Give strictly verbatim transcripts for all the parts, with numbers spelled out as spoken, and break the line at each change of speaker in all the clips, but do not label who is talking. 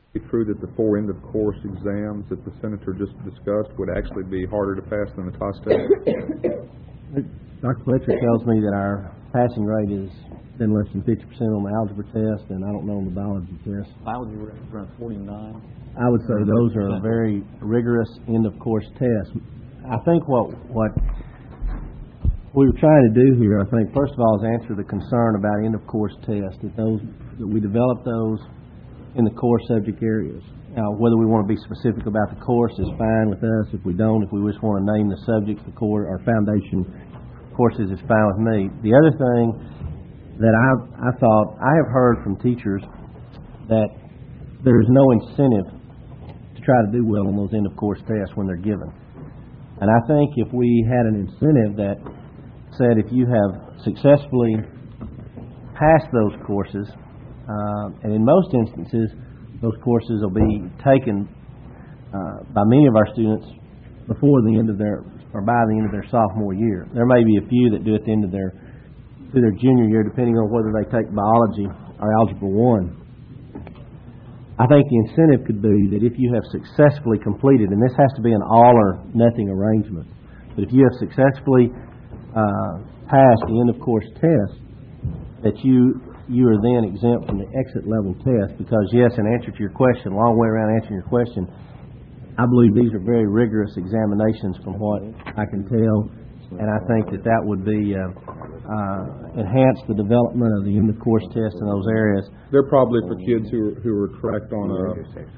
be true that the four end-of-course exams that the Senator just discussed would actually be harder to pass than the T A S test?
Doctor Fletcher tells me that our passing rate is been less than fifty percent on the algebra test, and I don't know on the biology test.
Biology was around forty-nine.
I would say those are very rigorous end-of-course tests. I think what what we were trying to do here, I think, first of all, is answer the concern about end-of-course tests, that those that we develop those in the core subject areas. Now, whether we want to be specific about the course is fine with us. If we don't, if we just want to name the subjects, the core, our foundation courses is fine with me. The other thing that I, I thought, I have heard from teachers that there is no incentive to try to do well on those end-of-course tests when they're given. And I think if we had an incentive that said if you have successfully passed those courses, uh, and in most instances, those courses will be taken uh, by many of our students before the end of their, or by the end of their sophomore year. There may be a few that do it at the end of their, through their junior year, depending on whether they take biology or algebra one. I think the incentive could be that if you have successfully completed, and this has to be an all or nothing arrangement, but if you have successfully uh, passed the end of course test, that you you are then exempt from the exit level test, because yes, in answer to your question, long way around answering your question, I believe these are very rigorous examinations from what I can tell, and I think that that would be uh, uh, enhance the development of the end of course test in those areas.
They're probably for kids who are, who are correct on a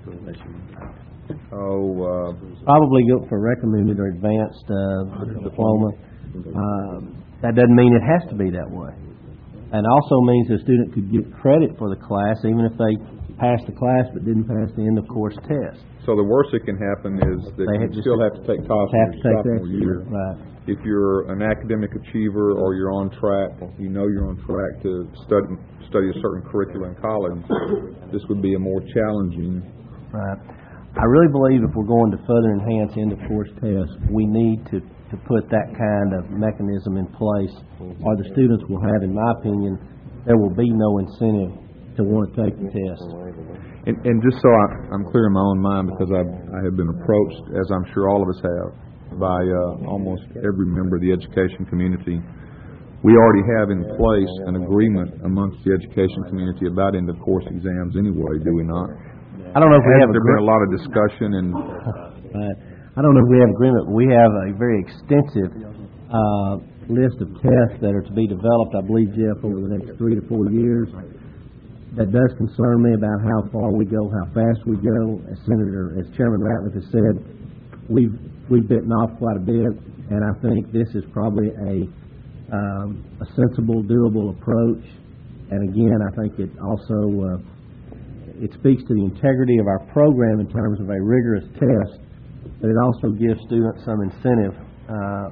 oh uh,
probably go for recommended or advanced uh, diploma. Uh, that doesn't mean it has to be that way, and also means the student could get credit for the class even if they passed the class but didn't pass the end of course test.
So the worst that can happen is that
They
you
have
still have to take T A S in your sophomore year.
Right.
If you're an academic achiever or you're on track, you know you're on track to study study a certain curriculum in college, this would be a more challenging.
Right. I really believe if we're going to further enhance end of course tests, we need to, to put that kind of mechanism in place, or the students will have, in my opinion, there will be no incentive to want to take the test.
And, and just so I, I'm clear in my own mind, because I, I have been approached, as I'm sure all of us have, by uh, almost every member of the education community. We already have in place an agreement amongst the education community about end of course exams anyway, do we not?
I don't know if we have
there been a lot of discussion and
uh, I don't know if we have agreement, but we have a very extensive uh, list of tests that are to be developed, I believe, Jeff, over the next three to four years. That does concern me about how far we go, how fast we go. As Senator, as Chairman Ratliff has said, we've we've bitten off quite a bit, and I think this is probably a um, a sensible, doable approach. And again, I think it also uh, it speaks to the integrity of our program in terms of a rigorous test, but it also gives students some incentive uh,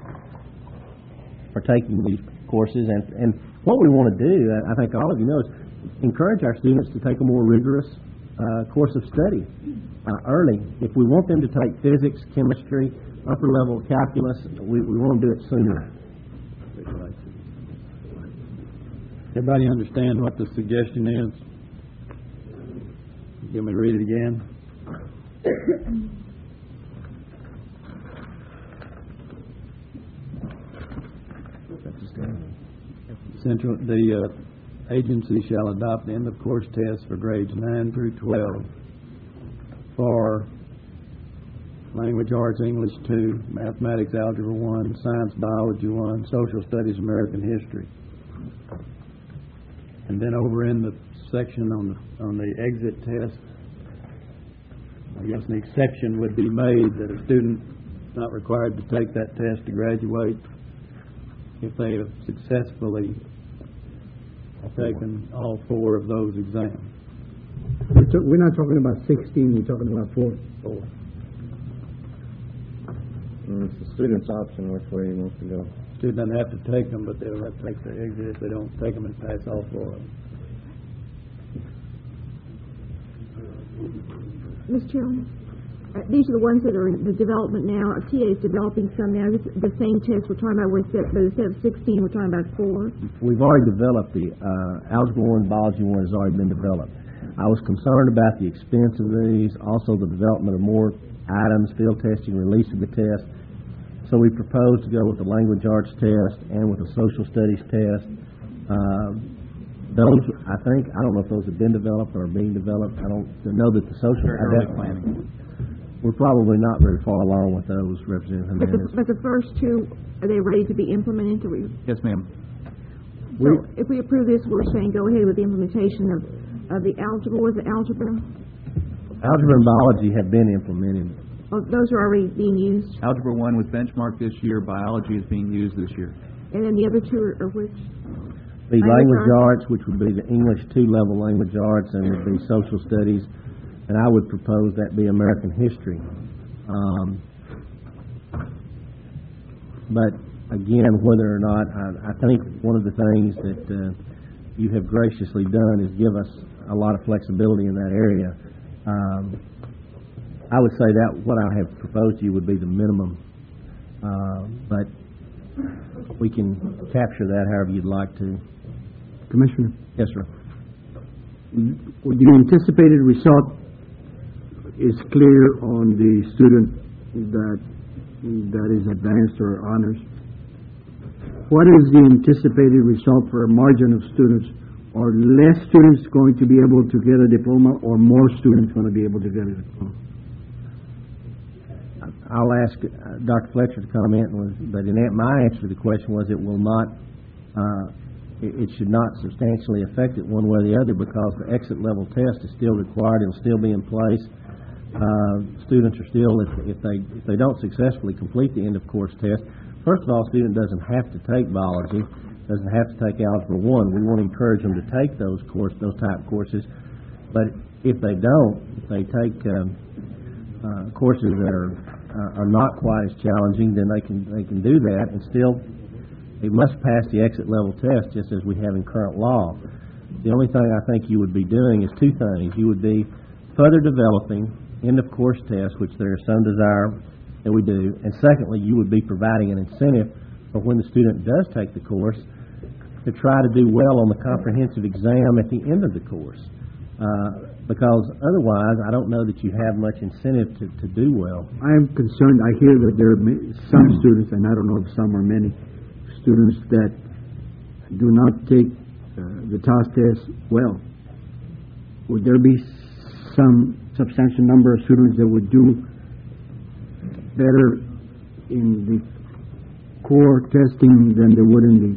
for taking these courses. And, and what we want to do, I think all of you know, is encourage our students to take a more rigorous uh, course of study uh, early. If we want them to take physics, chemistry, upper level calculus, we, we want to do it sooner.
Everybody understand what the suggestion is? You want me to read it again? Central, the uh, agency shall adopt the end of course test for grades nine through twelve for language arts, English two, mathematics, algebra one, science, biology one, social studies, American history. And then over in the section on the on the exit test, I guess an exception would be made that a student is not required to take that test to graduate if they have successfully taken all four of those exams.
We're not talking about sixteen, we're talking about four.
Four. And it's the student's option which way he wants to go.
Student doesn't have to take them, but they'll have to take the exit if they don't take them and pass all four of them.
Miz Chairman, uh, these are the ones that are in the development now. T A is developing some now. This, the same test we're talking about, instead, but instead of sixteen, we're talking about four.
We've already developed the uh, algebra one, biology one has already been developed. I was concerned about the expense of these, also the development of more items, field testing, release of the test. So we proposed to go with the language arts test and with the social studies test. Uh, those, I think, I don't know if those have been developed or are being developed. I don't know that the social.
Early planning.
We're probably not very far along with those, Representative
But the,
Jimenez.
but the first two, are they ready to be implemented? Or we,
Yes, ma'am.
so if we approve this, we're saying go ahead with the implementation of, of the algebra, was it algebra?
Algebra and biology have been implemented.
Oh, those are already being used?
Algebra one was benchmarked this year. Biology is being used this year.
And then the other two are, are which?
The
Language
language
arts.
arts, which would be the English two-level language arts, and would be social studies, and I would propose that be American history. Um, but again, whether or not, I, I think one of the things that uh, you have graciously done is give us a lot of flexibility in that area. Um, I would say that what I have proposed to you would be the minimum, uh, but we can capture that however you'd like to.
Commissioner,
Yes, sir.
the anticipated result is clear on the student that, that is advanced or honors. What is the anticipated result for a margin of students? Are less students going to be able to get a diploma, or more students going to be able to get a diploma?
I'll ask uh, Doctor Fletcher to comment, was, but in that, my answer to the question was it will not, uh, it, it should not substantially affect it one way or the other, because the exit level test is still required. It'll still be in place. Uh, students are still, if, if they if they don't successfully complete the end of course test, first of all, a student doesn't have to take biology, doesn't have to take algebra one. We want to encourage them to take those course those type of courses, but if they don't, if they take um, uh, courses that are uh, are not quite as challenging, then they can they can do that, and still they must pass the exit level test just as we have in current law. The only thing I think you would be doing is two things. You would be further developing end of course tests, which there is some desire that we do, and secondly, you would be providing an incentive for when the student does take the course to try to do well on the comprehensive exam at the end of the course. Uh, because otherwise, I don't know that you have much incentive to, to do well.
I am concerned, I hear that there are ma- some students, and I don't know if some or many, students that do not take uh, the T A S test well. Would there be some substantial number of students that would do better in the core testing than they would in the...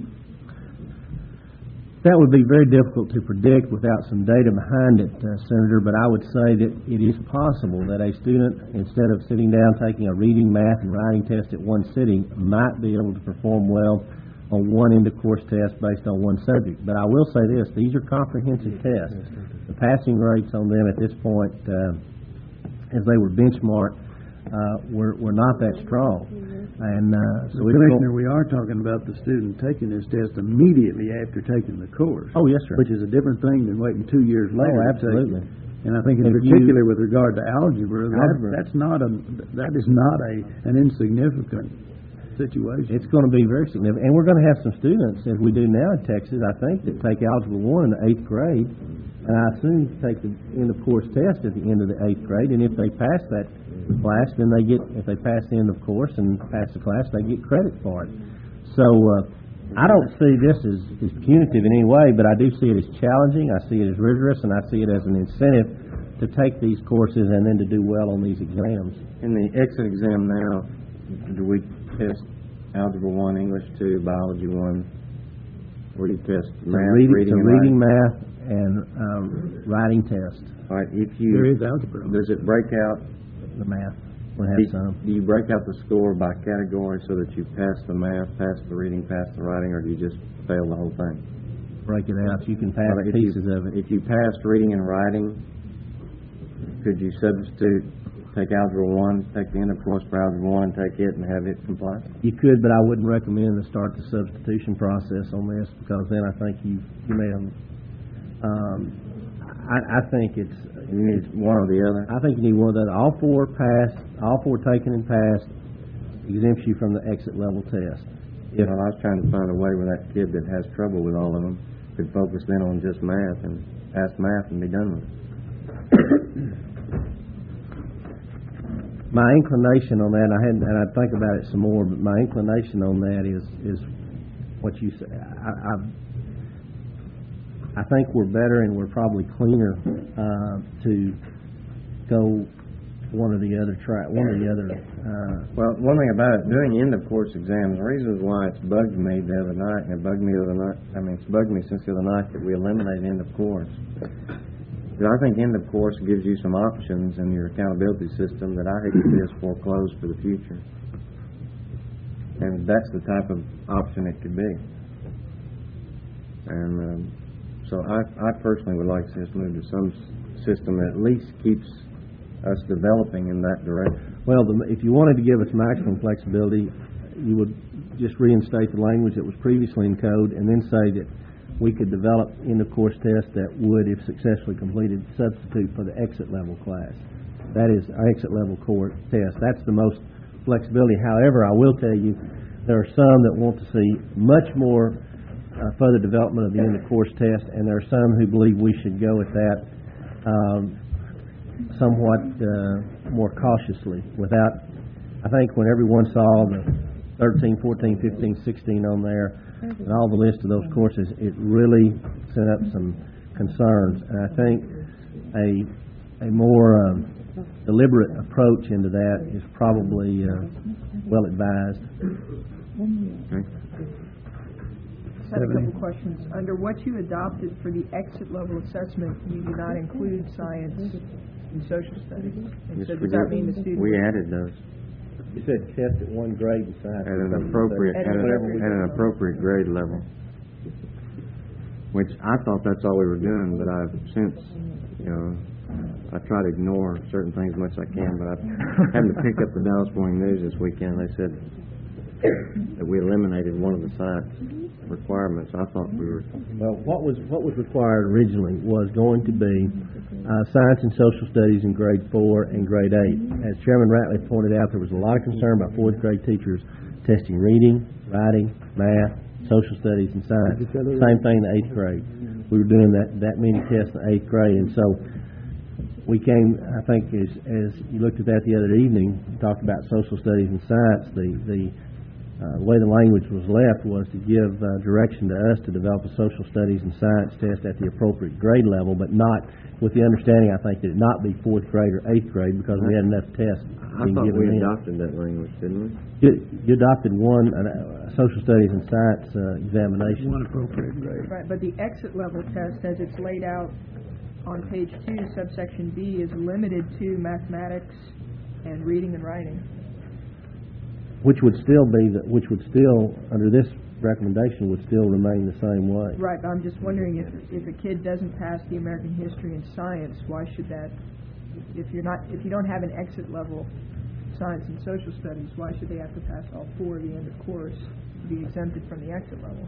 That would be very difficult to predict without some data behind it, uh, Senator, but I would say that it is possible that a student, instead of sitting down taking a reading, math, and writing test at one sitting, might be able to perform well on one end-of-course test based on one subject. But I will say this, these are comprehensive tests. The passing rates on them at this point, uh, as they were benchmarked, uh, were, were not that strong. And uh, so we
Commissioner, we are talking about the student taking this test immediately after taking the course.
Oh, yes, sir.
Which is a different thing than waiting two years later.
Oh,
to take
absolutely.
it. And I think in
If you-
particular with regard to algebra, that,
Algebra.
that's not a, that is not a, an insignificant situation.
It's going to be very significant. And we're going to have some students, as we do now in Texas, I think, that take Algebra one in the eighth grade, and I assume take the end-of-course test at the end of the eighth grade, and if they pass that class, then they get, if they pass the end of course and pass the class, they get credit for it. So uh, I don't see this as, as punitive in any way, but I do see it as challenging, I see it as rigorous, and I see it as an incentive to take these courses and then to do well on these exams.
In the exit exam now, do we test Algebra one, English two, Biology one? Or do you test math,
reading,
reading,
it's a
and
reading,
writing?
math, and um, writing test.
All right, if you...
There is algebra.
Does it break out...
The math, we'll have
Do,
some.
do you break out the score by category so that you pass the math, pass the reading, pass the writing, or do you just fail the whole thing?
Break it out. You can pass
Well, if
pieces
you,
of it.
If you passed reading and writing, could you substitute, take Algebra one, take the end of course for Algebra one, take it and have it comply?
You could, but I wouldn't recommend to start the substitution process on this, because then I think you you may have. Um, I, I think it's.
You need one or the other?
I think you need one of the other. All four passed. All four taken and passed exempts you from the exit level test.
You know, I was trying to find a way where that kid that has trouble with all of them could focus then on just math and pass math and be done with it.
my inclination on that, I hadn't, and I'd think about it some more, but my inclination on that is, is what you say. I, I, I think we're better and we're probably cleaner, uh, to go one or the other track, one or the other, uh.
Well, one thing about it, doing end-of-course exams, the reason why it's bugged me the other night, and it bugged me the other night, I mean, it's bugged me since the other night that we eliminate end-of-course. Because I think end-of-course gives you some options in your accountability system that I hate to see us foreclose for the future. And that's the type of option it could be. And um, so I, I personally would like to see us move to some s- system that at least keeps us developing in that direction.
Well, the, if you wanted to give us maximum flexibility, you would just reinstate the language that was previously in code and then say that we could develop end-of-course tests that would, if successfully completed, substitute for the exit-level class. That is our exit-level core test. That's the most flexibility. However, I will tell you, there are some that want to see much more uh, further development of the end-of-course test, and there are some who believe we should go at that um, somewhat uh, more cautiously without, I think when everyone saw the thirteen, fourteen, fifteen, sixteen on there and all the list of those courses, it really set up some concerns. And I think a a more um, deliberate approach into that is probably uh, well advised.
Okay.
I have a couple questions. Under what you adopted for the exit level assessment, you did not include science and social studies. And
Yes,
so
we
does that
did.
mean the student?
We added those
You said test at one grade besides
at an appropriate, at an, at an appropriate grade level. Which I thought that's all we were doing, but I've since, you know, I try to ignore certain things as much as I can, but I happened to pick up the Dallas Morning News this weekend. They said that we eliminated one of the science requirements. I thought we were,
Well, what was what was required originally was going to be uh, science and social studies in grade four and grade eight. As Chairman Ratliff pointed out, there was a lot of concern about fourth grade teachers testing reading, writing, math, social studies, and science. Same thing in the eighth grade. We were doing that that many tests in the eighth grade, and so we came. I think as as you looked at that the other evening, talked about social studies and science. The the Uh, the way the language was left was to give uh, direction to us to develop a social studies and science test at the appropriate grade level, but not with the understanding, I think, that it not be fourth grade or eighth grade because we had enough tests
I
being
thought
given
we
in.
adopted that language, didn't we?
You, you adopted one uh, social studies and science uh, examination.
One appropriate grade.
Right, but the exit level test, as it's laid out on page two, subsection B, is limited to mathematics and reading and writing.
Which would still be, the, which would still, under this recommendation, would still remain the same way.
Right, but I'm just wondering if if a kid doesn't pass the American history and science, why should that? If you're not, if you don't have an exit level science and social studies, why should they have to pass all four of the end of course to be exempted from the exit level?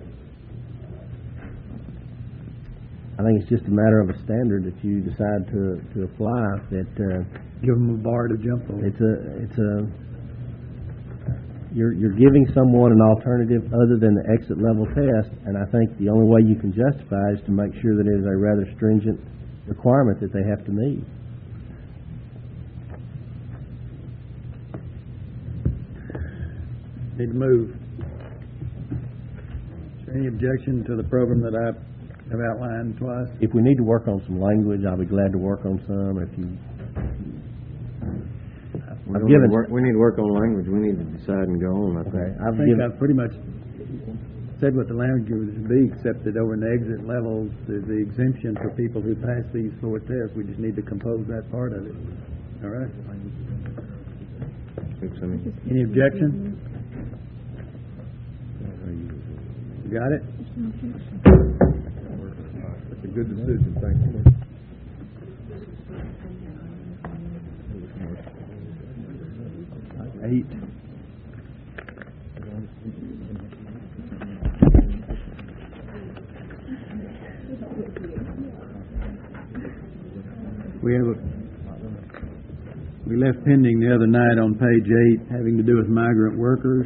I think it's just a matter of a standard that you decide to to apply. That uh,
Give them a bar to jump over.
it's a it's a You're, you're giving someone an alternative other than the exit level test, and I think the only way you can justify is to make sure that it is a rather stringent requirement that they have to meet.
Need to move. Is there any objection to the program that I have outlined twice?
If we need to work on some language, I'll be glad to work on some. If you,
We,
I've
don't need
given.
to work, we need to work on language. We need to decide and go on, I think.
Okay,
I
I've
think
given.
I've pretty much said what the language would be, except that over in the exit levels, there's the exemption for people who pass these four tests. We just need to compose that part of it. All right?
Thanks, I mean.
Any objection? You got it?
That's a good decision, thank you.
Eight.
We have a, we left pending the other night on page eight, having to do with migrant workers.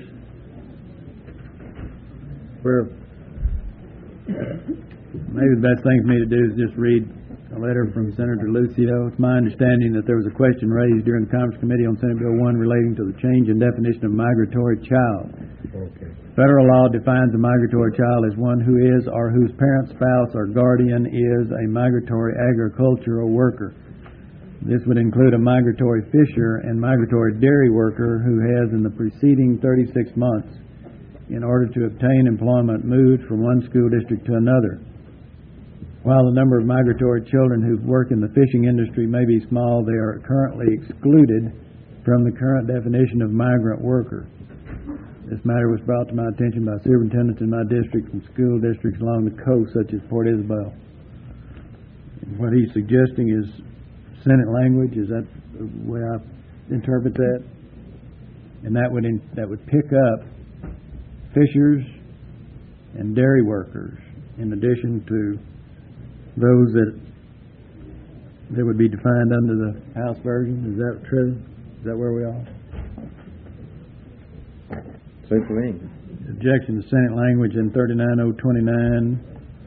Where maybe the best thing for me to do is just read A letter from Senator Lucio. It's my understanding that there was a question raised during the Conference Committee on Senate Bill one relating to the change in definition of migratory child.
Okay.
Federal law defines a migratory child as one who is or whose parent, spouse, or guardian is a migratory agricultural worker. This would include a migratory fisher and migratory dairy worker who has in the preceding thirty-six months, in order to obtain employment, moved from one school district to another. While the number of migratory children who work in the fishing industry may be small, they are currently excluded from the current definition of migrant worker. This matter was brought to my attention by superintendents in my district and school districts along the coast, such as Port Isabel. What he's suggesting is Senate language. Is that the way I interpret that? And that would in, that would pick up fishers and dairy workers, in addition to those that that would be defined under the House version. Is that true? Is that where we are?
Suits me.
Objection to Senate language in thirty-nine oh twenty-nine.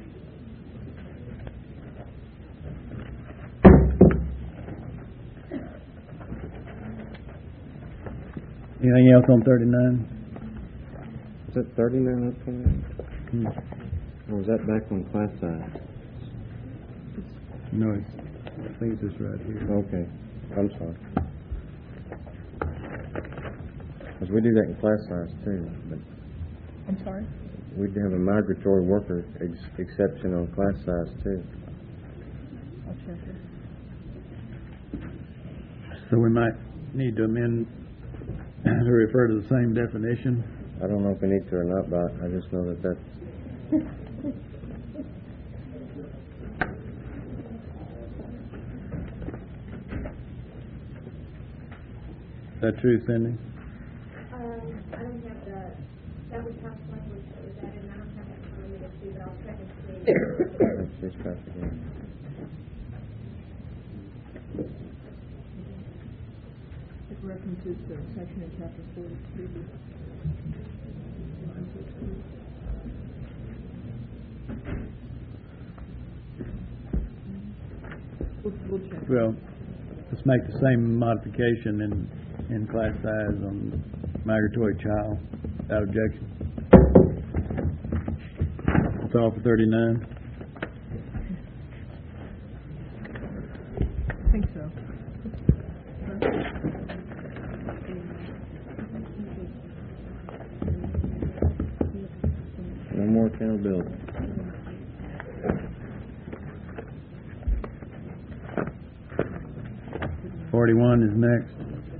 Anything else on thirty-nine?
Is it thirty-nine oh twenty-nine?
Hmm.
Or was that back on class size?
No, it's, I think it's this right here.
Okay, I'm sorry. Because we do that in class size too, but
I'm sorry?
we do have a migratory worker ex- exception on class size too.
I'll check it.
So we might need to amend to refer to the same definition.
I don't know if we need to or not, but I just know that that's...
Is that true, Cindy?
Um, I don't have the, that was House language that was added, and I don't have that in front of me to see, but I'll check and see.
Let's just try it again.
It references the section in chapter forty-three. We'll, we'll check.
Well, let's make the same modification in, in class size on migratory child. Without objection. That's all for thirty-nine.
I think so.
No more accountability.
Forty-one is next.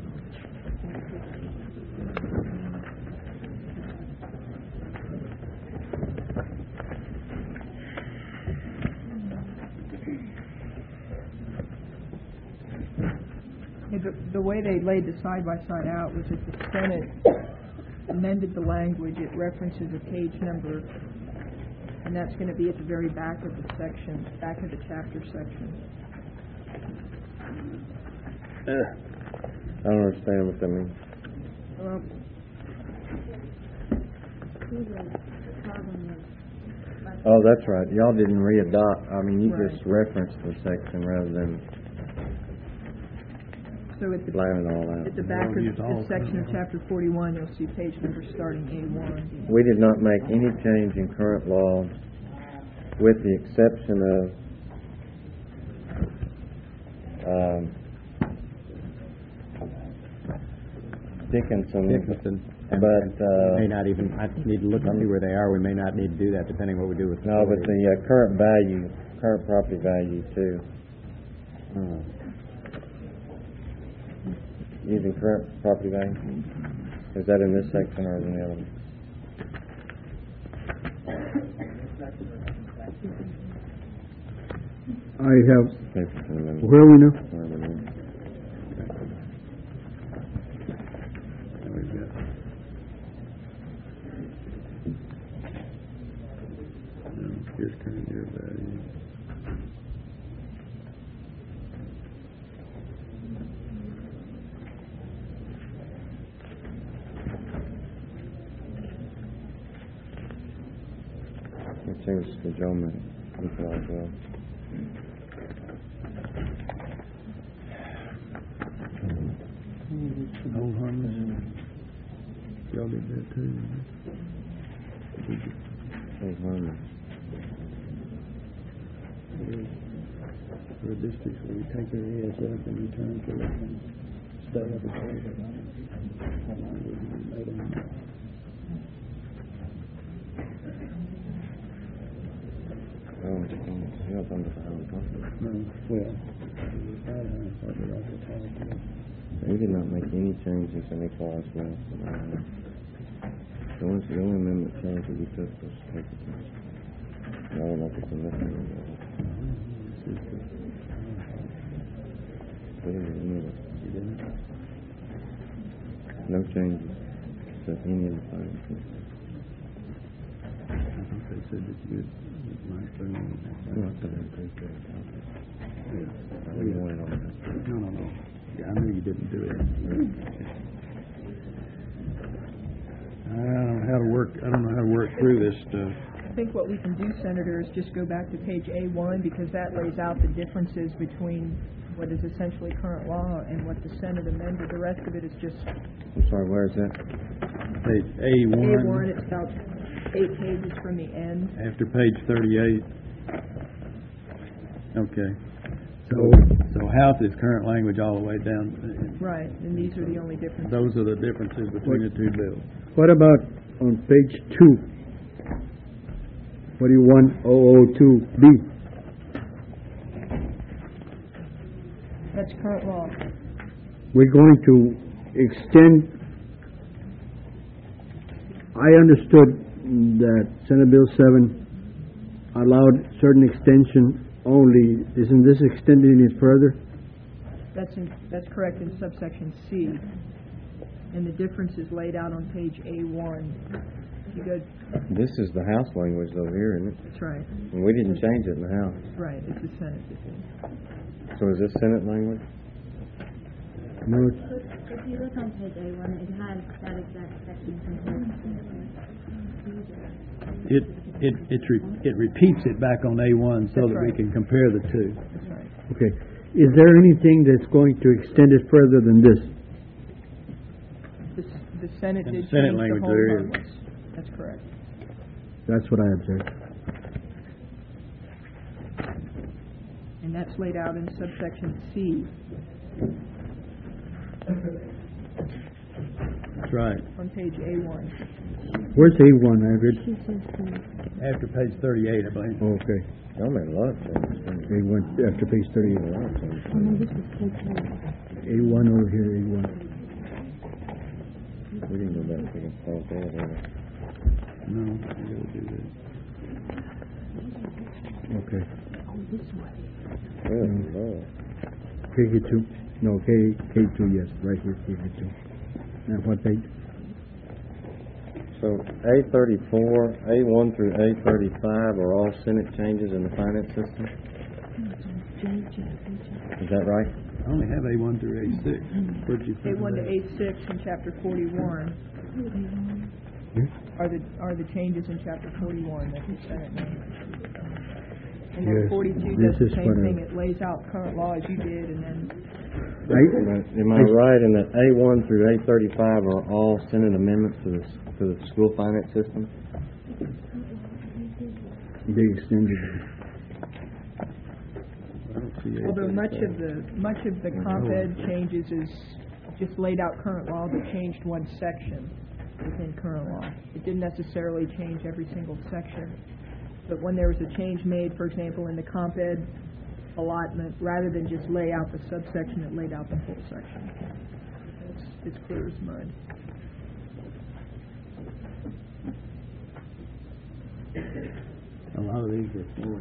Yeah, The, the way they laid the side-by-side out was that the Senate amended the language. It references a page number, and that's going to be at the very back of the section, back of the chapter section.
I don't understand what that means.
Well,
Oh, that's right. Y'all didn't re-adopt. I mean, you
Right.
just referenced the section rather than
so at the,
laying it all out.
at the back of
Use all
this section of chapter forty-one, you'll see page number starting A one.
We did not make any change in current law with the exception of um, Dickinson.
Dickinson. And-
But,
and
uh,
May not even, I need to look and see where they are. We may not need to do that depending what we do with the
No, but
forty.
the uh, current value, current property value too.
Hmm.
Using current property value? Is that in this section or in the other one?
I have,
Paper to the middle.
where are we now?
Wherever it is.
There we go. Now, here's current year value.
It changes to Joe Minute. As well.
Old Harmons. Y'all did that too.
Old Harmon.
For districts where you take their heads up and you turn to it and stay up and hold it. They don't know.
Oh, it's held under the Highland Park.
No, well, probably off the top.
We did not make any changes in equalized wealth. The only, the only amendment change that we took was taking this. I don't know if it's in this one. Put it in the middle.
You didn't?
No changes to any of the finances.
I think they said that you might bring in.
No, I said I think that.
Yeah.
We wanted all that.
No, no, no. Yeah, I knew you didn't do it. I don't know how to work, I don't know how to work through this stuff.
I think what we can do, Senator, is just go back to page A one, because that lays out the differences between what is essentially current law and what the Senate amended. The rest of it is just
I'm sorry, where is that?
Page A one.
A one, it's about eight pages from the end.
After page thirty-eight. Okay. So, so House is current language all the way down.
Right, and these are the only differences.
Those are the differences between the two bills.
What about on page two? Forty-one oh oh two B.
That's current law.
We're going to extend, I understood that Senate Bill seven allowed certain extension only. Isn't this extending it further?
That's in, that's correct in subsection C. And the difference is laid out on page A one. If you go,
This is the House language over here, isn't it?
that's right,
And we didn't change it in the House.
right, it's the Senate that did.
So is this Senate language?
No,
If you look on page A one, it has that exact section compared to
It, it, it, re- it repeats it back on A one so
That's
that we
right.
can compare the two.
That's right.
okay. Is there anything that's going to extend it further than this?
The, s- the Senate
In
did
the Senate
change the
language,
whole
there is.
harmless. That's correct.
That's what I observed.
And that's laid out in subsection C
That's right.
on page A one.
Where's A one, I read?
After page thirty-eight, I believe.
Oh, okay.
Y'all made a lot of changes. didn't you?
A one, after page thirty-eight.
A lot of changes.
A one over here, A one.
We didn't go back to the fall forward, did we?
No, we gotta do this.
Okay.
Good Lord.
K K two? No, K, K two, yes, right here, K K two. Now, what page?
So A thirty-four, A one through A thirty-five are all Senate changes in the finance system? Is that right?
I only have A one through A six. Where'd you
A
find
one to
that?
A six in chapter forty-one are the, are the changes in chapter forty-one that the Senate made. And then
Yes,
forty-two
this
does the
is
same
what I-
thing. It lays out current law as you did, and then
Right?
Am I- Am I right in that A one through A thirty-five are all Senate amendments to the, s- to the school finance system?
They extended.
I don't see A
although much
thirty-five.
of the, much of the comp ed changes is just laid out current law, but changed one section within current law. It didn't necessarily change every single section. But when there was a change made, for example, in the comp ed allotment, rather than just lay out the subsection, it laid out the whole section. It's, it's clear as mud.
A lot of these are four.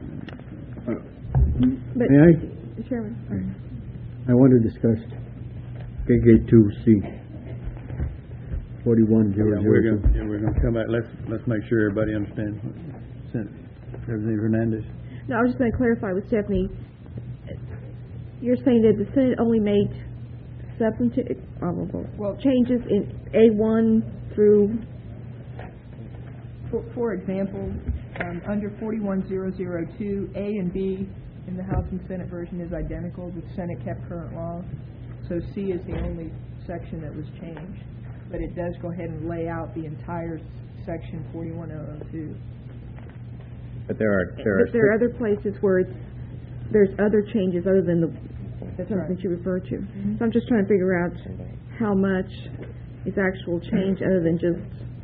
But,
May I?
Chairman,
I want to discuss K K two C. Forty-one zero
Yeah, we're
zero
gonna,
two.
yeah, we're gonna come back, let's, let's make sure everybody understands. Sen- Representative Hernandez?
no, I was just going to clarify with Stephanie. You're saying that the Senate only made substantive, uh,
Well-
changes in A one through,
For, for example, um, under forty-one zero zero two, A and B in the House and Senate version is identical. The Senate kept current law. So C is the only section that was changed, but it does go ahead and lay out the entire section forty-one oh oh two.
But there are, there are.
But there are other places where it's, there's other changes other than the, the
That's
something
right.
you refer to. So I'm just trying to figure out how much is actual change other than just,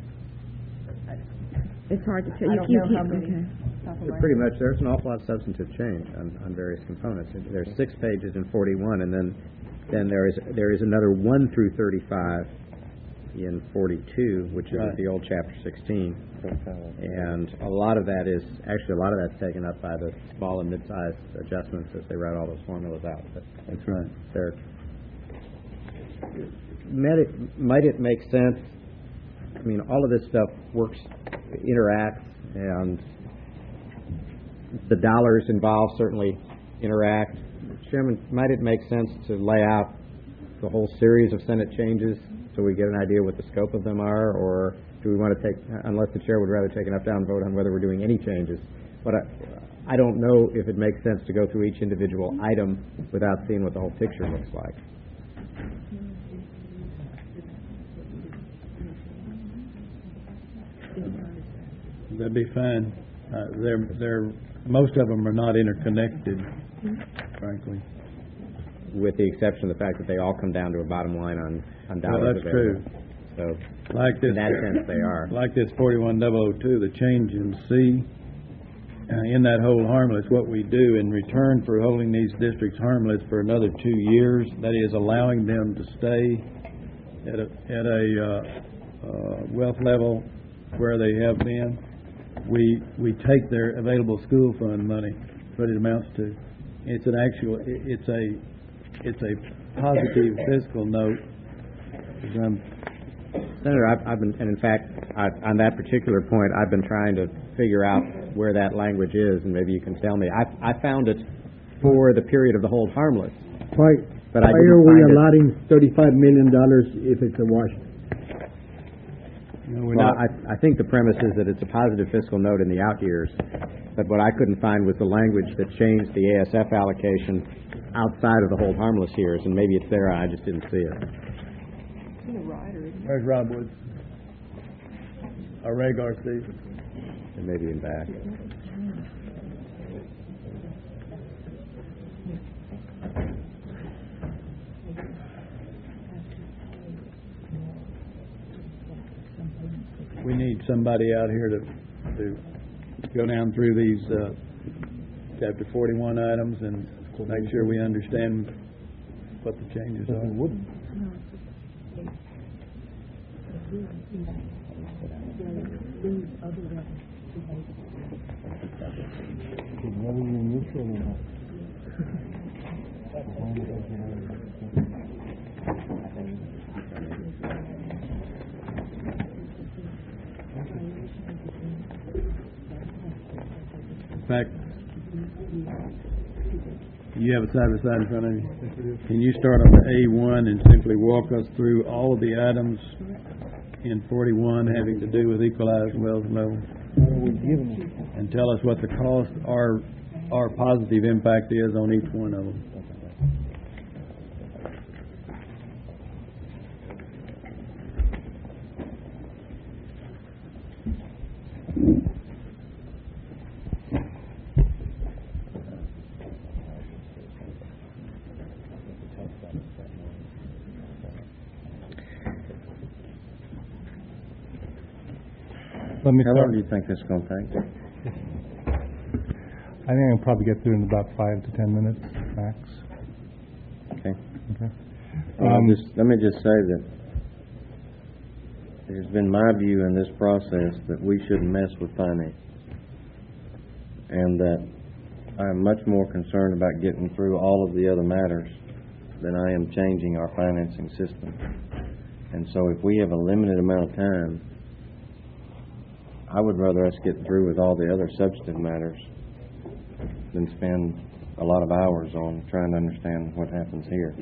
it's hard to tell.
I
You-
don't
you
know how
can't-
many.
okay.
Top of my
Pretty
head.
much, there's an awful lot of substantive change on, on various components. There's six pages in forty-one, and then, then there is, there is another one through thirty-five in forty-two, which is
Right.
the old chapter sixteen. And a lot of that is, actually, a lot of that's taken up by the small and mid-sized adjustments as they write all those formulas out. But
That's right.
they're, might it, might it make sense? I mean, all of this stuff works, interacts, and the dollars involved certainly interact. Chairman, might it make sense to lay out the whole series of Senate changes so we get an idea what the scope of them are, or do we want to take, unless the chair would rather take an up-down vote on whether we're doing any changes? But I, I don't know if it makes sense to go through each individual item without seeing what the whole picture looks like.
That'd be fine. Uh, they're, they're, most of them are not interconnected, frankly.
With the exception of the fact that they all come down to a bottom line on, on dollars
Well, that's
available.
true.
So,
Like this,
in that sense, they are.
like this forty-one double oh two, the change in C, uh, in that hold harmless, what we do in return for holding these districts harmless for another two years, that is allowing them to stay at a, at a, uh, uh, wealth level where they have been, we, we take their available school fund money, what it amounts to. It's an actual, it- it's a, it's a positive fiscal note. Um,
Senator, I've, I've been, and in fact, I, on that particular point, I've been trying to figure out where that language is, and maybe you can tell me. I, I found it for the period of the hold harmless,
Why,
but
why
I didn't
are we
find it.
allotting thirty-five million dollars if it's a wash?
you know, we're
Well,
not,
I, I think the premise is that it's a positive fiscal note in the out years, but what I couldn't find was the language that changed the A S F allocation outside of the hold harmless years, and maybe it's there, I just didn't see it.
It's in the rider, isn't it?
where's Rob Woods? Or Ray Garcia?
It may be in back.
We need somebody out here to, to go down through these, uh, chapter forty-one items and make sure we understand what the changes are. In fact, you have a side by side in front of you. Can you start on the A one and simply walk us through all of the items in forty-one having to do with equalized wealth level? And tell us what the cost or, or positive impact is on each one of them.
Let me
How long
start.
do you think this is going to take?
I think I'll probably get through in about five to ten minutes max.
Okay.
Okay.
Well,
Um,
just, let me just say that it has been my view in this process that we shouldn't mess with finance. And that I am much more concerned about getting through all of the other matters than I am changing our financing system. And so if we have a limited amount of time, I would rather us get through with all the other substantive matters than spend a lot of hours on trying to understand what happens here.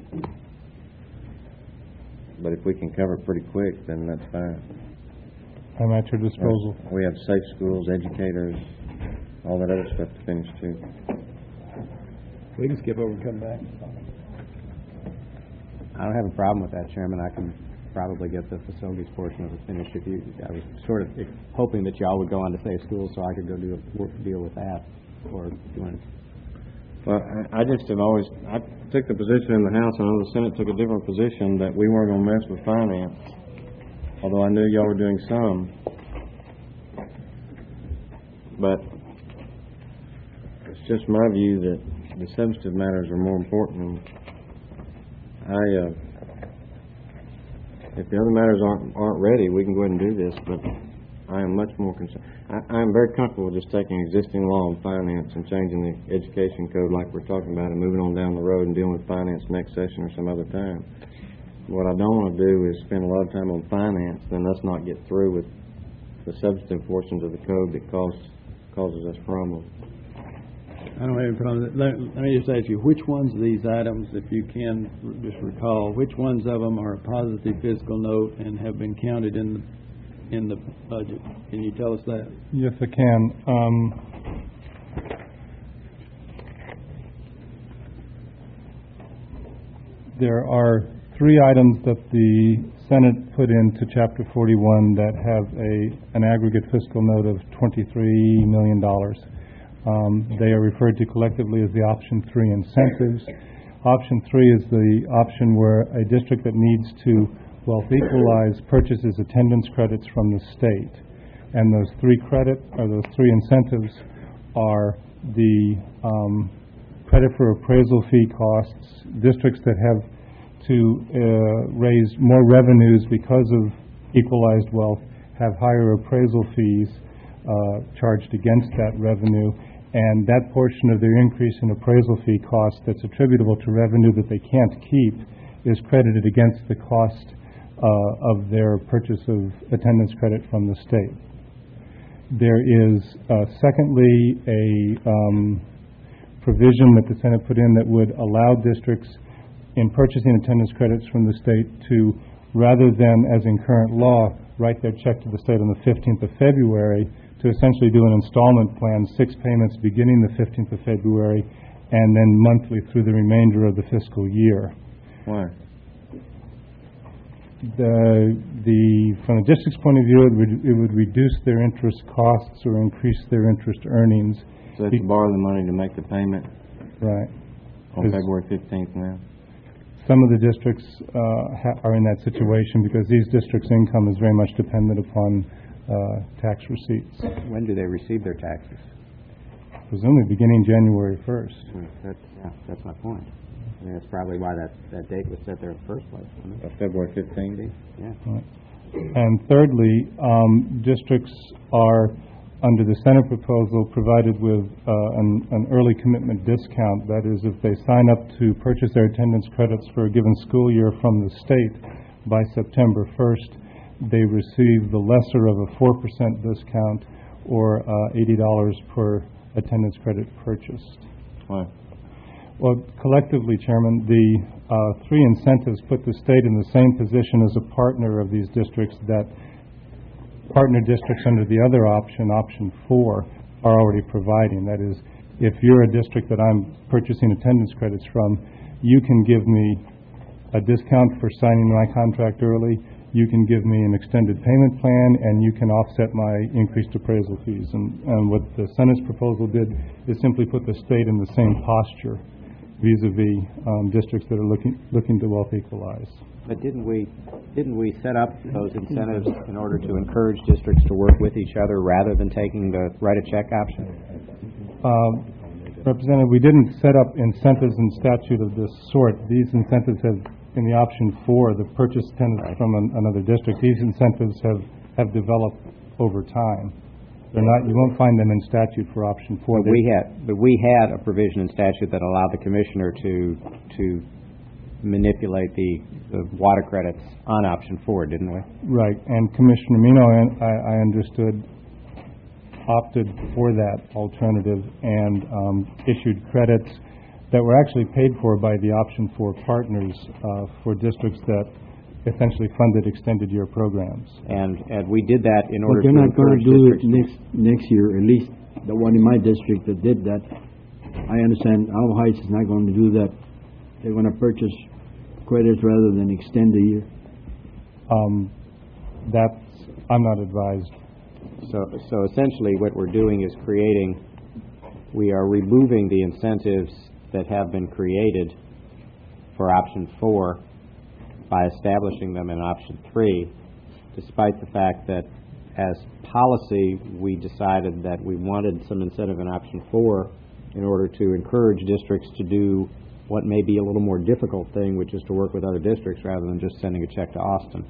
But if we can cover it pretty quick, then that's fine.
I'm at your disposal.
We have safe schools, educators, all that other stuff to finish too.
We can skip over and come back.
I don't have a problem with that, Chairman. I can probably get the facilities portion of it finished if you, I was sort of hoping that y'all would go on to say schools so I could go do a work deal with that, or if you want to.
Well, I, I just have always, I took the position in the House, and I know the Senate took a different position, that we weren't going to mess with finance, although I knew y'all were doing some. But it's just my view that the substantive matters are more important. I, uh, if the other matters aren't aren't ready, we can go ahead and do this, but I am much more concerned. I am very comfortable with just taking existing law on finance and changing the education code like we're talking about and moving on down the road and dealing with finance next session or some other time. What I don't want to do is spend a lot of time on finance, then let's not get through with the substantive portions of the code that cause, causes us problems.
I don't have a problem. Let, let me just ask you, which ones of these items, if you can just recall, which ones of them are a positive fiscal note and have been counted in the, in the budget? Can you tell us that?
Yes, I can. Um, there are three items that the Senate put into Chapter forty-one that have a an aggregate fiscal note of twenty-three million dollars. Um, they are referred to collectively as the Option three incentives. Option three is the option where a district that needs to wealth equalize purchases attendance credits from the state. And those three credit, or those three incentives are the um, credit for appraisal fee costs, districts that have to uh, raise more revenues because of equalized wealth have higher appraisal fees uh, charged against that revenue, and that portion of their increase in appraisal fee costs that's attributable to revenue that they can't keep is credited against the cost uh, of their purchase of attendance credit from the state. There is, uh, secondly, a um, provision that the Senate put in that would allow districts in purchasing attendance credits from the state to, rather than, as in current law, write their check to the state on the fifteenth of February, to essentially do an installment plan, six payments beginning the fifteenth of February, and then monthly through the remainder of the fiscal year.
Why?
The, the, from the district's point of view, it would, it would reduce their interest costs or increase their interest earnings.
So they have to borrow the money to make the payment?
Right.
On February fifteenth now?
Some of the districts uh, ha- are in that situation because these districts' income is very much dependent upon uh, tax receipts.
When do they receive their taxes?
Presumably beginning January first.
Hmm, that's, yeah, that's my point. I mean, that's probably why that, that date was set there in the first place, wasn't it?
Uh, February fifteenth?
Yeah.
Right. And thirdly, um, districts are, under the Senate proposal, provided with uh, an, an early commitment discount. That is, if they sign up to purchase their attendance credits for a given school year from the state by September first, they receive the lesser of a four percent discount, or uh, eighty dollars per attendance credit purchased.
Why?
Well, collectively, Chairman, the uh, three incentives put the state in the same position as a partner of these districts that partner districts under the other option, option four, are already providing. That is, if you're a district that I'm purchasing attendance credits from, you can give me a discount for signing my contract early, you can give me an extended payment plan, and you can offset my increased appraisal fees. And, and what the Senate's proposal did is simply put the state in the same posture vis-a-vis um, districts that are looking looking to wealth equalize.
But didn't we didn't we set up those incentives in order to encourage districts to work with each other rather than taking the write a check option?
Um, Representative, we didn't set up incentives in statute of this sort. These incentives have, in the option four, the purchase attendance right. from an, another district, these incentives have, have developed over time. They're not, you won't find them in statute for option four.
But we had, but we had a provision in statute that allowed the commissioner to to manipulate the, the water credits on option four, didn't we?
Right, and Commissioner Mino, I, I understood, opted for that alternative and um, issued credits that were actually paid for by the option four partners uh, for districts that essentially funded extended year programs.
And and we did that in order
but
to
they're not going to do it
to
next next year, at least the one in my district that did that. I understand Alamo Heights is not going to do that. They're going to purchase credits rather than extend the year?
Um, That's, I'm not advised.
So, so essentially what we're doing is creating, we are removing the incentives that have been created for option four by establishing them in option three, despite the fact that as policy, we decided that we wanted some incentive in option four in order to encourage districts to do what may be a little more difficult thing, which is to work with other districts rather than just sending a check to Austin.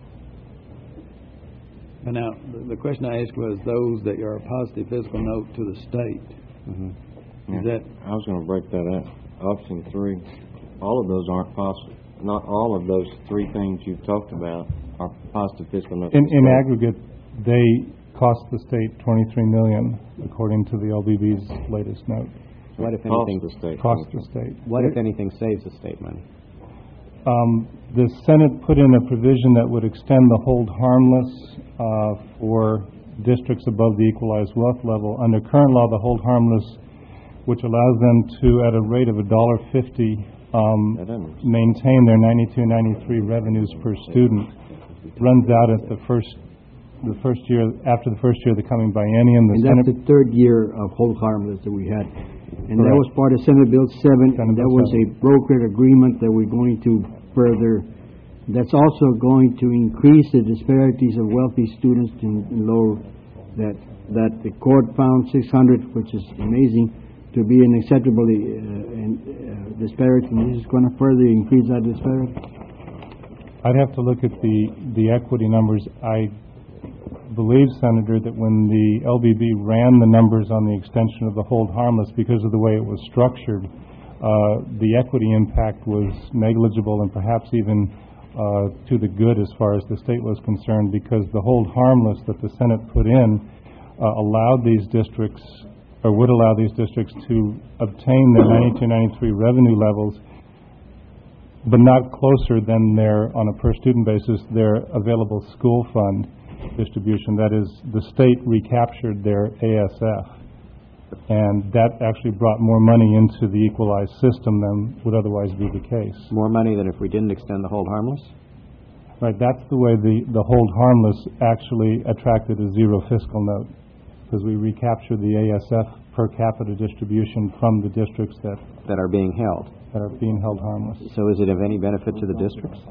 And now, the- the question I asked was those that are a positive fiscal note to the state.
Mm-hmm.
Is that,
I was gonna break that up. Option three, all of those aren't possible, not all of those three things you've talked about are positive fiscal notes.
In, in aggregate, they cost the state twenty-three million dollars, according to the L B B's latest note.
What if
Cost
anything,
the state.
Cost the state.
what if anything saves the state money?
Um, the Senate put in a provision that would extend the hold harmless uh, for districts above the equalized wealth level. Under current law, the hold harmless, which allows them to, at a rate of a dollar fifty, um, maintain their ninety-two, ninety-three revenues per student, runs out at the first, the first year after the first year of the coming biennium. The
And
Senate,
that's the third year of hold harmless that we had. And that
Correct.
was part of Senate Bill seven,
Senate
and that
Bill
was a brokered agreement that we're going to further. That's also going to increase the disparities of wealthy students in in lower, that, that the court found six hundred, which is amazing, to be an acceptable uh, in, uh, disparity. And this is going to further increase that disparity.
I'd have to look at the, the equity numbers. I believe, Senator, that when the L B B ran the numbers on the extension of the hold harmless, because of the way it was structured, uh, the equity impact was negligible and perhaps even uh, to the good as far as the state was concerned, because the hold harmless that the Senate put in uh, allowed these districts, or would allow these districts to obtain their ninety-two, ninety-three revenue levels, but not closer than their, on a per-student basis, their available school fund distribution. That is, the state recaptured their A S F, and that actually brought more money into the equalized system than would otherwise be the case.
More money than if we didn't extend the hold harmless?
Right, that's the way the, the hold harmless actually attracted a zero fiscal note, because we recaptured the A S F per capita distribution from the districts that,
That are being held.
that are being held harmless.
So is it of any benefit to the districts?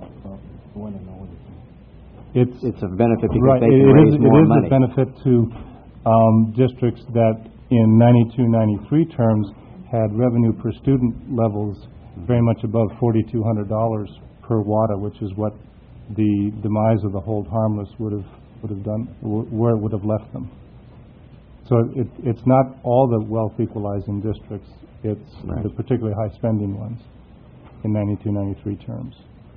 It's,
It's of benefit because
right,
they
it
can
it
raise
is,
more
it is
money.
a benefit to um, districts that in ninety-two, ninety-three terms had revenue per student levels very much above forty-two hundred dollars per WADA, which is what the demise of the hold harmless would have, would have done, wh- where it would have left them. So it, it's not all the wealth equalizing districts, it's
Right.
the particularly high spending ones in ninety-two, ninety-three terms.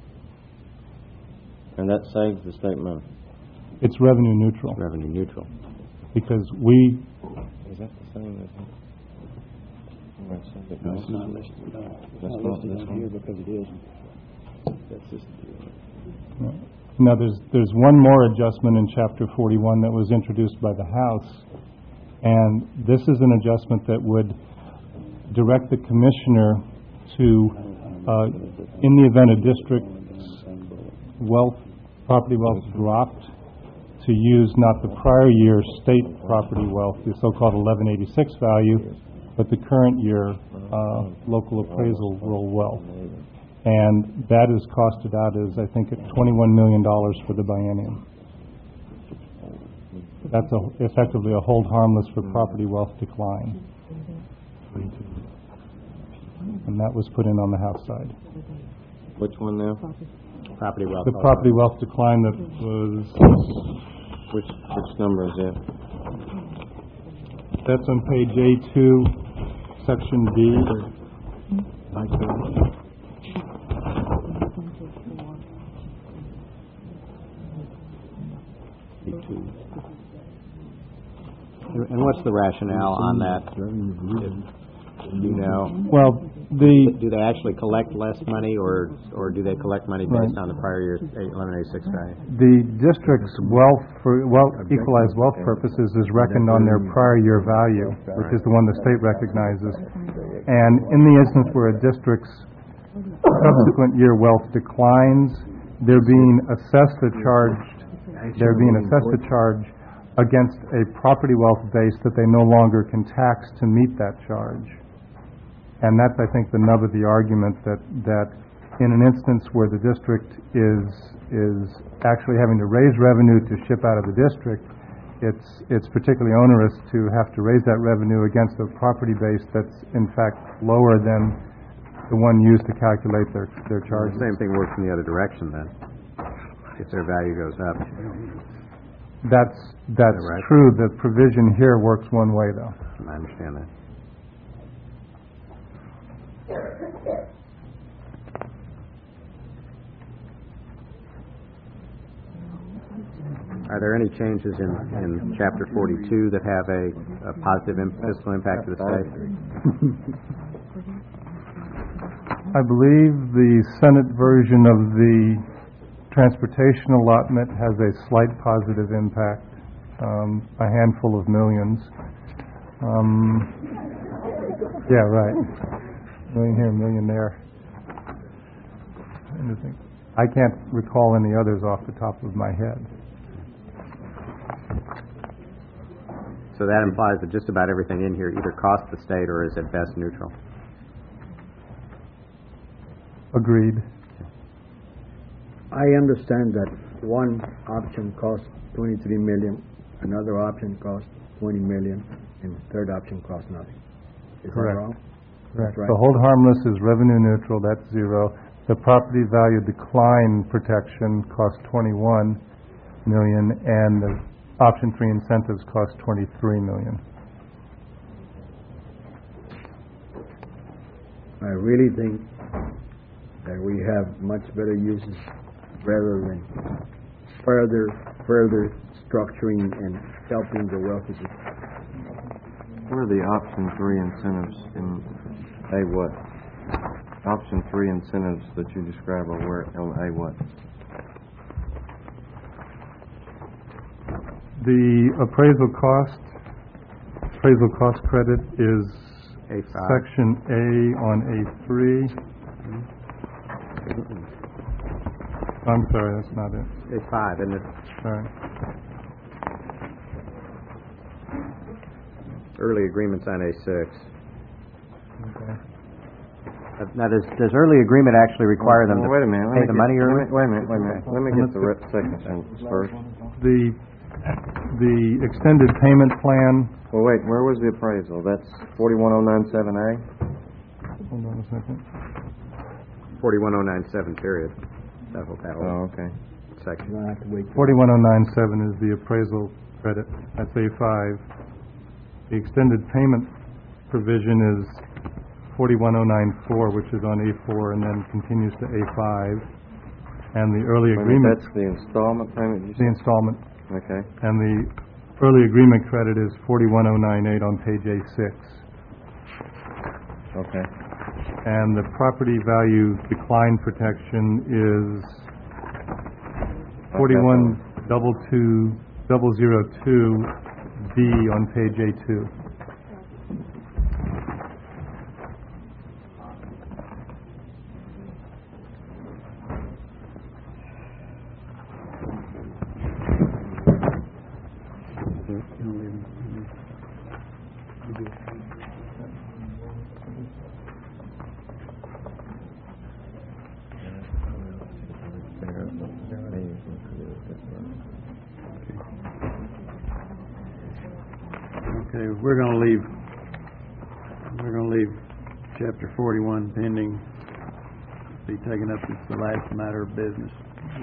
And that saves the state money.
It's revenue neutral,
Revenue neutral.
because we,
Is that the same as?
no, it's not listed, no, it's
That's
not
not
listed
this
on
one.
here because it isn't. That's just,
now, there's, there's one more adjustment in Chapter forty-one that was introduced by the House, and this is an adjustment that would direct the Commissioner to, uh, in the event a district's wealth, property wealth dropped, to use not the prior year's state property wealth, the so-called eleven eighty-six value, but the current year uh, local appraisal roll wealth. And that is costed out as, I think, at twenty-one million dollars for the biennium. That's a, effectively a hold harmless for property wealth decline. And that was put in on the House side.
Which one now?
Property wealth.
The property wealth decline that was,
Which, which number is that?
that's on page A two, section D.
And and what's the rationale on that? You know,
Well, the,
do they actually collect less money, or, or do they collect money based on the prior year's eleven eighty-six value?
the district's wealth, for wealth, equalized wealth purposes is reckoned on their prior year value, which is the one the state recognizes. And in the instance where a district's subsequent year wealth declines, they're being assessed a charged, they're being assessed a charge against a property wealth base that they no longer can tax to meet that charge. And that's, I think, the nub of the argument, that, that in an instance where the district is, is actually having to raise revenue to ship out of the district, it's, it's particularly onerous to have to raise that revenue against a property base that's in fact lower than the one used to calculate their, their charges.
The same thing works in the other direction then, if their value goes up.
That's, that's
Is that right?
true. The provision here works one way, though.
I understand that. Are there any changes in, in chapter forty-two that have a, a positive im- fiscal impact to the state?
I believe the Senate version of the transportation allotment has a slight positive impact, um, a handful of millions. Um, yeah, right. Million here, million there. Anything. I can't recall any others off the top of my head.
So that implies that just about everything in here either costs the state or is at best neutral.
Agreed.
I understand that one option costs twenty-three million, another option costs twenty million, and the third option costs nothing. Is
Correct.
that wrong?
Correct.
Right.
The hold harmless is revenue neutral, that's zero. The property value decline protection costs twenty-one million, and the option three incentives cost twenty-three million.
I really think that we have much better uses rather than further, further structuring and helping the wealthy people.
What are the option three incentives in A what? Option three incentives that you describe are where, on A what?
The appraisal cost, appraisal cost credit is
A five.
section A on A three. I'm sorry, that's not it.
A five, isn't it?
Sorry.
Early agreements on A six.
Okay.
Uh, Now, does, does early agreement actually require them to
Well, wait a minute. let
pay
me
the
get-
money
let
early?
me- Wait a minute, wait a minute. Let me get the re- second sentence first.
The, the extended payment plan,
Well, wait, where was the appraisal? That's forty-one oh nine seven A?
hold on a second.
forty-one oh nine seven, period. That whole, that whole
Oh, okay.
section.
You don't have to wait.
forty-one oh nine seven is the appraisal credit, that's A five. The extended payment provision is forty-one oh nine four, which is on A four, and then continues to A five. And the early
Wait a minute,
agreement,
that's the installment payment you
the
said?
installment,
Okay.
and the early agreement credit is forty-one oh nine eight on page A six.
Okay.
And the property value decline protection is forty-one double two double zero two B on page A two.
Okay, we're gonna leave, we're gonna leave chapter forty-one pending, be taken up as the last matter of business.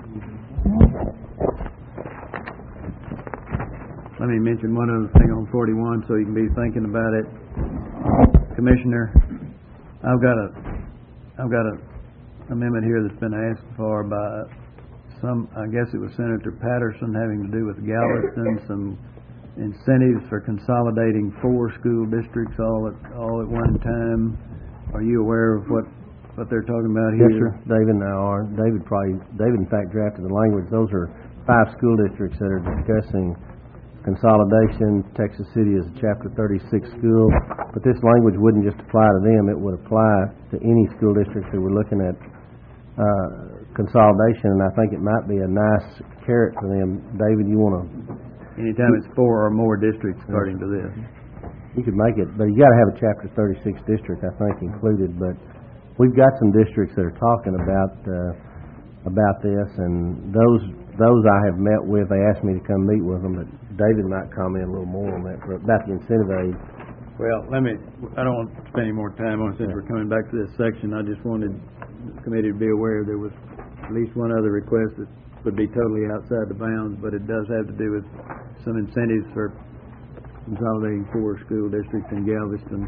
Let me mention one other thing on forty-one, so you can be thinking about it. Commissioner, I've got a, I've got a amendment here that's been asked for by some, I guess it was Senator Patterson, having to do with Galveston, some incentives for consolidating four school districts all at, all at one time. Are you aware of what, what they're talking about here?
Yes, sir. David and I are. David probably, David in fact drafted the language. Those are five school districts that are discussing consolidation. Texas City is a Chapter thirty-six school, but this language wouldn't just apply to them, it would apply to any school districts that were looking at uh, consolidation, and I think it might be a nice carrot for them. David, you want to?
Anytime it's four or more districts according to this.
You could make it, but you got to have a Chapter thirty-six district, I think, included. But we've got some districts that are talking about uh, about this, and those those I have met with. They asked me to come meet with them, but David might comment a little more on that for, about the incentive aid.
Well, let me, I don't want to spend any more time on it since we're coming back to this section. I just wanted the committee to be aware there was at least one other request that would be totally outside the bounds, but it does have to do with some incentives for consolidating four school districts in Galveston.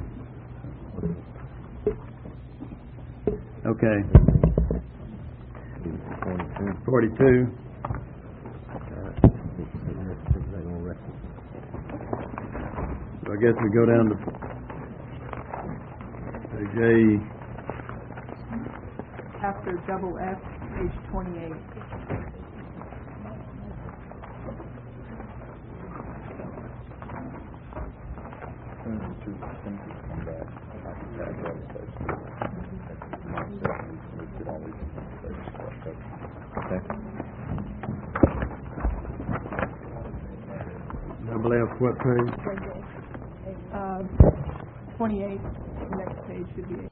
Okay. Forty-two. So I guess we go down to page A.
After double F, page twenty-eight.
Double F, what page?
Uh, twenty-eight, the next page should be